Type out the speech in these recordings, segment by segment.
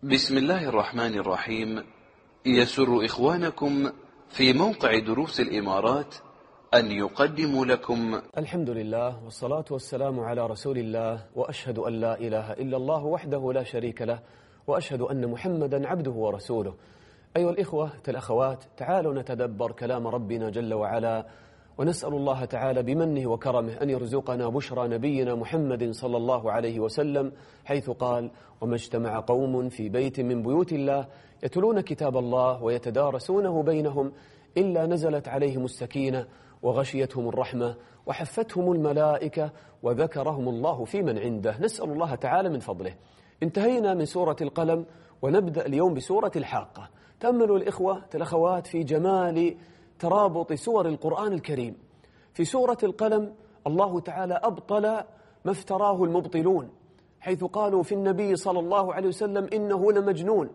بسم الله الرحمن الرحيم. يسر إخوانكم في موقع دروس الإمارات أن يقدموا لكم الحمد لله والصلاة والسلام على رسول الله، وأشهد أن لا إله إلا الله وحده لا شريك له، وأشهد أن محمدا عبده ورسوله. أيها الإخوة الأخوات، تعالوا نتدبر كلام ربنا جل وعلا، ونسأل الله تعالى بمنه وكرمه أن يرزقنا بشرى نبينا محمد صلى الله عليه وسلم، حيث قال: وما اجتمع قوم في بيت من بيوت الله يتلون كتاب الله ويتدارسونه بينهم إلا نزلت عليهم السكينة وغشيتهم الرحمة وحفتهم الملائكة وذكرهم الله في من عنده. نسأل الله تعالى من فضله. انتهينا من سورة القلم، ونبدأ اليوم بسورة الحاقة. تأملوا الإخوة الأخوات في جمال ترابط سور القرآن الكريم. في سورة القلم الله تعالى أبطل ما افتراه المبطلون، حيث قالوا في النبي صلى الله عليه وسلم إنه لمجنون،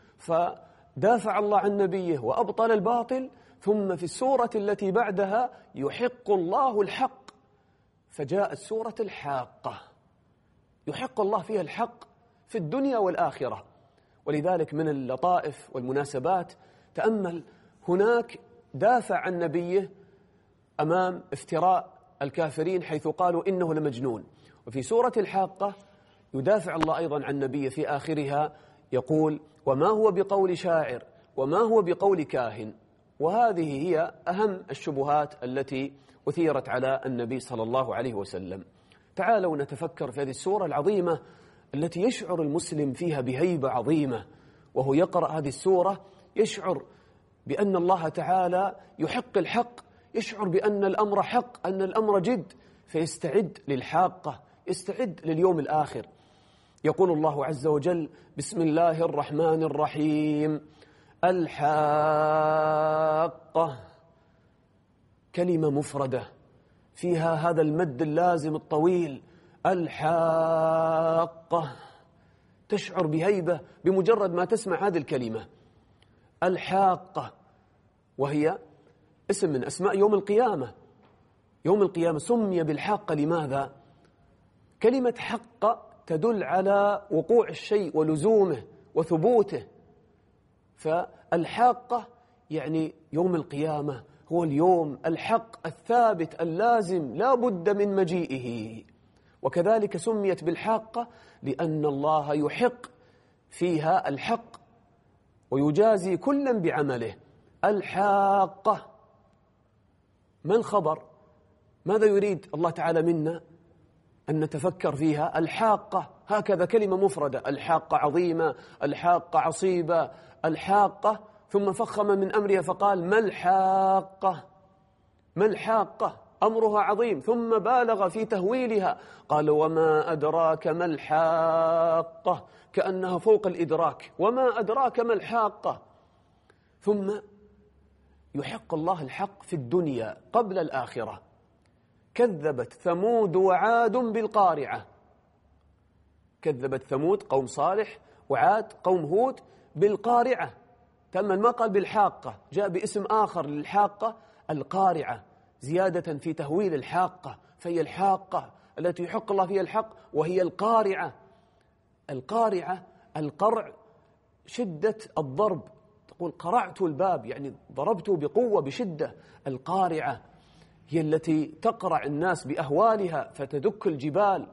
فدافع الله عن نبيه وأبطل الباطل. ثم في السورة التي بعدها يحق الله الحق، فجاءت سورة الحاقة يحق الله فيها الحق في الدنيا والآخرة. ولذلك من اللطائف والمناسبات تأمل هناك دافع عن نبيه أمام افتراء الكافرين حيث قالوا إنه لمجنون، وفي سورة الحاقة يدافع الله أيضا عن نبيه في آخرها، يقول: وما هو بقول شاعر وما هو بقول كاهن. وهذه هي أهم الشبهات التي أثيرت على النبي صلى الله عليه وسلم. تعالوا نتفكر في هذه السورة العظيمة التي يشعر المسلم فيها بهيبة عظيمة، وهو يقرأ هذه السورة يشعر بأن الله تعالى يحق الحق، يشعر بأن الأمر حق، أن الأمر جد، فيستعد للحاقة، يستعد لليوم الآخر. يقول الله عز وجل: بسم الله الرحمن الرحيم. الحاقة كلمة مفردة فيها هذا المد اللازم الطويل، الحاقة. تشعر بهيبة بمجرد ما تسمع هذه الكلمة الحاقة، وهي اسم من أسماء يوم القيامة. يوم القيامة سمي بالحاقة لماذا؟ كلمة حق تدل على وقوع الشيء ولزومه وثبوته، فالحاقة يعني يوم القيامة هو اليوم الحق الثابت اللازم لا بد من مجيئه. وكذلك سميت بالحاقة لأن الله يحق فيها الحق ويجازي كلا بعمله. الحاقة ما الخبر؟ ماذا يريد الله تعالى منا؟ أن نتفكر فيها. الحاقة هكذا كلمة مفردة، الحاقة عظيمة، الحاقة عصيبة، الحاقة، ثم فخم من أمرها فقال: ما الحاقة؟ ما الحاقة؟ أمرها عظيم، ثم بالغ في تهويلها قال: وما أدراك ما الحاقة، كأنها فوق الإدراك. وما أدراك ما الحاقة. ثم يحق الله الحق في الدنيا قبل الآخرة. كذبت ثمود وعاد بالقارعة. كذبت ثمود قوم صالح، وعاد قوم هود بالقارعة. تأمل ما قال بالحاقة، جاء باسم آخر للحاقة، القارعة، زيادة في تهويل الحاقة، فهي الحاقة التي يحق الله فيها الحق، وهي القارعة. القارعة، القرع شدة الضرب، تقول قرعت الباب يعني ضربته بقوة بشدة. القارعة هي التي تقرع الناس بأهوالها فتدك الجبال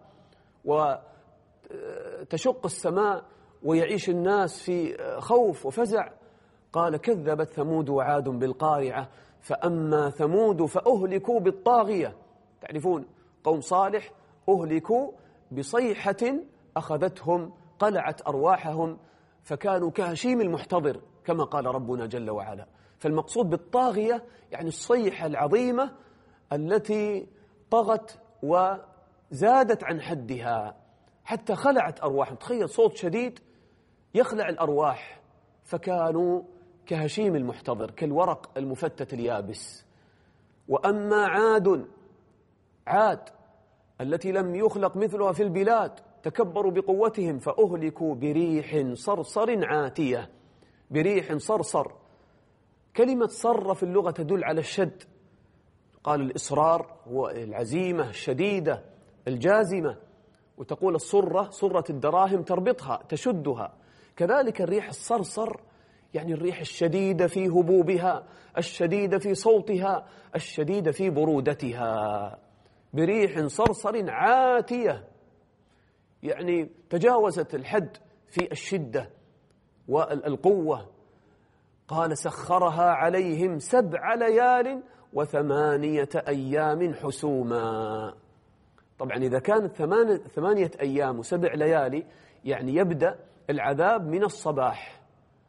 وتشق السماء ويعيش الناس في خوف وفزع. قال: كذبت ثمود وعاد بالقارعة فأما ثمود فأهلكوا بالطاغية. تعرفون قوم صالح أهلكوا بصيحة أخذتهم قلعت أرواحهم فكانوا كهشيم المحتضر كما قال ربنا جل وعلا. فالمقصود بالطاغية يعني الصيحة العظيمة التي طغت وزادت عن حدها حتى خلعت أرواحهم. تخيل صوت شديد يخلع الأرواح، فكانوا كهشيم المحتضر، كالورق المفتت اليابس. وأما عاد التي لم يخلق مثلها في البلاد، تكبروا بقوتهم فأهلكوا بريح صرصر عاتية. بريح صرصر، كلمة صر في اللغة تدل على الشد. قال الإصرار هو العزيمة الشديدة الجازمة، وتقول الصرة، صرة الدراهم تربطها تشدها. كذلك الريح الصرصر، يعني الريح الشديدة في هبوبها، الشديدة في صوتها، الشديدة في برودتها، بريح صرصر عاتية، يعني تجاوزت الحد في الشدة والقوة. قال سخرها عليهم 7 ليال و8 أيام حسوما. طبعا إذا كانت 8 أيام و7 ليالي يعني يبدأ العذاب من الصباح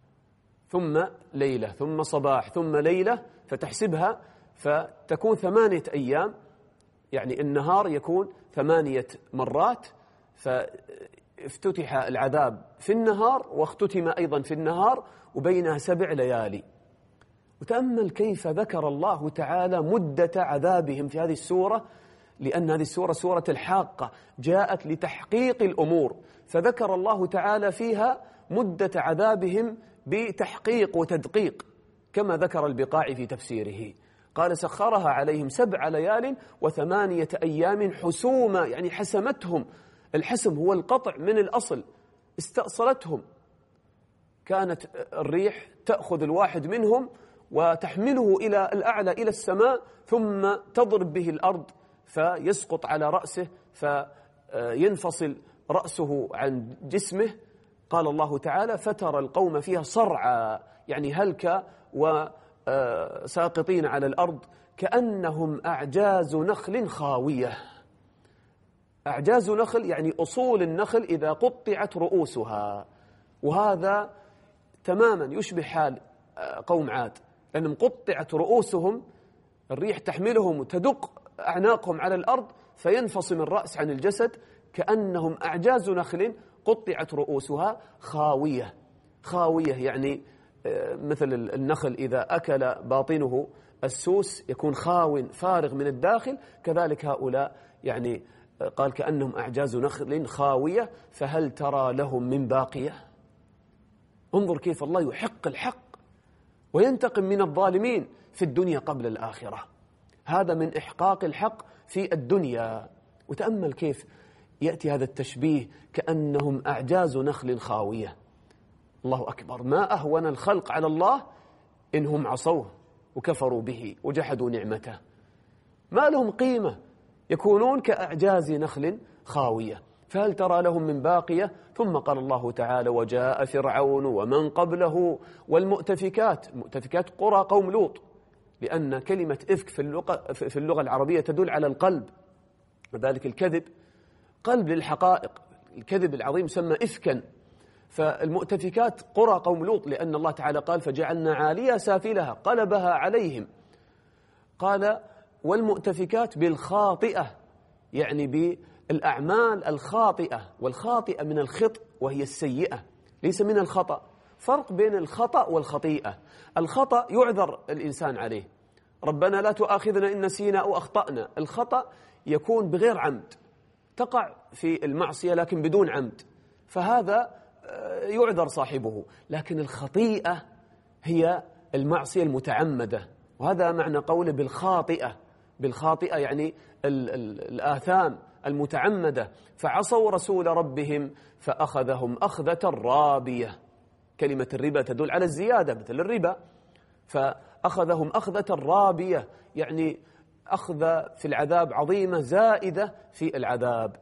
ثم ليلة ثم صباح ثم ليلة، فتحسبها فتكون 8 أيام، يعني النهار يكون 8 مرات، فافتتح العذاب في النهار واختتم أيضا في النهار وبينها 7 ليالي. وتأمل كيف ذكر الله تعالى مدة عذابهم في هذه السورة، لأن هذه السورة سورة الحاقة جاءت لتحقيق الأمور، فذكر الله تعالى فيها مدة عذابهم بتحقيق وتدقيق، كما ذكر البقاعي في تفسيره. قال سخرها عليهم 7 ليال و8 أيام حسوما، يعني حسمتهم. الحسم هو القطع من الأصل، استأصلتهم. كانت الريح تأخذ الواحد منهم وتحمله إلى الأعلى إلى السماء، ثم تضرب به الأرض فيسقط على رأسه فينفصل رأسه عن جسمه. قال الله تعالى فترى القوم فيها صرعى، يعني هلك وساقطين على الأرض كأنهم أعجاز نخل خاوية. أعجاز نخل يعني أصول النخل إذا قطعت رؤوسها، وهذا تماما يشبه حال قوم عاد، لأنهم قطعت رؤوسهم، الريح تحملهم وتدق أعناقهم على الأرض فينفصل الرأس عن الجسد، كأنهم أعجاز نخل قطعت رؤوسها خاوية. خاوية يعني مثل النخل إذا أكل باطنه السوس يكون خاو فارغ من الداخل، كذلك هؤلاء يعني قال كأنهم أعجاز نخل خاوية فهل ترى لهم من باقية. انظر كيف الله يحق الحق وينتقم من الظالمين في الدنيا قبل الآخرة. هذا من إحقاق الحق في الدنيا. وتأمل كيف يأتي هذا التشبيه كأنهم أعجاز نخل خاوية. الله أكبر، ما أهون الخلق على الله إنهم عصوه وكفروا به وجحدوا نعمته، ما لهم قيمة، يكونون كأعجاز نخل خاوية. فهل ترى لهم من باقية؟ ثم قال الله تعالى وجاء فرعون ومن قبله والمؤتفكات. المؤتفكات قرى قوم لوط، لأن كلمة إفك في اللغة العربية تدل على القلب، وذلك الكذب قلب للحقائق، الكذب العظيم يسمى إفكا. فالمؤتفكات قرى قوم لوط، لأن الله تعالى قال فجعلنا عاليها سافلها قلبها عليهم. قال والمؤتفكات بالخاطئة، يعني بالأعمال الخاطئة، والخاطئة من الخط وهي السيئة ليس من الخطأ. فرق بين الخطأ والخطيئة. الخطأ يعذر الإنسان عليه، ربنا لا تؤاخذنا إن نسينا أو أخطأنا. الخطأ يكون بغير عمد، تقع في المعصية لكن بدون عمد، فهذا يعذر صاحبه. لكن الخطيئة هي المعصية المتعمدة، وهذا معنى قوله بالخاطئة. بالخاطئة يعني الآثام المتعمدة. فعصوا رسول ربهم فأخذهم أخذة رابية. كلمة الربا تدل على الزيادة مثل الربا، فأخذهم أخذة رابية يعني أخذ في العذاب عظيمة زائدة في العذاب.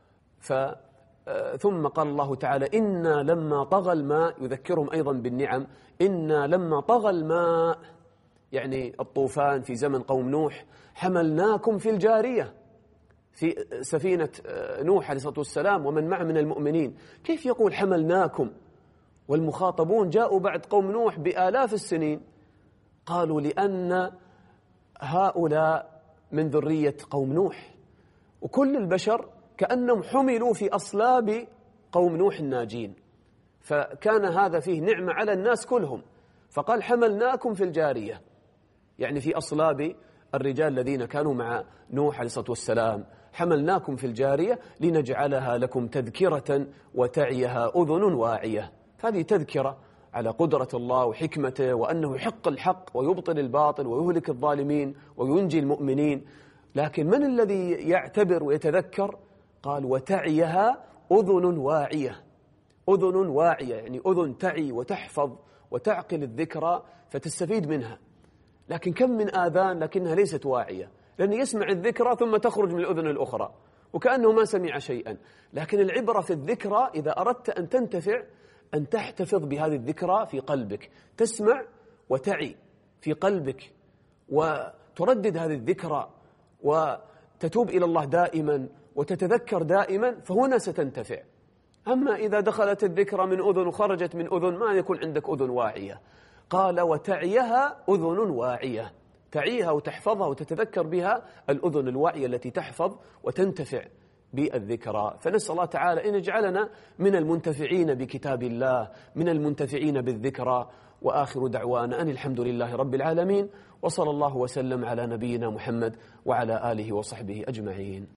ثم قال الله تعالى إنا لما طغى الماء، يذكرهم أيضا بالنعم. إنا لما طغى الماء يعني الطوفان في زمن قوم نوح، حملناكم في الجارية، في سفينة نوح عليه الصلاة والسلام ومن معه من المؤمنين. كيف يقول حملناكم والمخاطبون جاءوا بعد قوم نوح بآلاف السنين؟ قالوا لأن هؤلاء من ذرية قوم نوح، وكل البشر كأنهم حملوا في أصلاب قوم نوح الناجين، فكان هذا فيه نعمة على الناس كلهم. فقال حملناكم في الجارية، يعني في أصلاب الرجال الذين كانوا مع نوح عليه الصلاة والسلام. حملناكم في الجارية لنجعلها لكم تذكرة وتعيها أذن واعية. هذه تذكرة على قدرة الله وحكمته، وأنه يحق الحق ويبطل الباطل ويهلك الظالمين وينجي المؤمنين. لكن من الذي يعتبر ويتذكر؟ قال وتعيها أذن واعية. أذن واعية، يعني أذن تعي وتحفظ وتعقل الذكرى فتستفيد منها. لكن كم من آذان لكنها ليست واعية، لأنه يسمع الذكرى ثم تخرج من الأذن الأخرى وكأنه ما سمع شيئا. لكن العبرة في الذكرى إذا أردت أن تنتفع أن تحتفظ بهذه الذكرى في قلبك، تسمع وتعي في قلبك وتردد هذه الذكرى وتتوب إلى الله دائما وتتذكر دائما، فهنا ستنتفع. أما إذا دخلت الذكرى من أذن وخرجت من أذن ما يكون عندك أذن واعية. قال وتعيها أذن واعية، تعيها وتحفظها وتتذكر بها الأذن الواعية التي تحفظ وتنتفع بالذكرى. فنسأل الله تعالى أن يجعلنا من المنتفعين بكتاب الله، من المنتفعين بالذكرى. وآخر دعوانا أن الحمد لله رب العالمين، وصلى الله وسلم على نبينا محمد وعلى آله وصحبه أجمعين.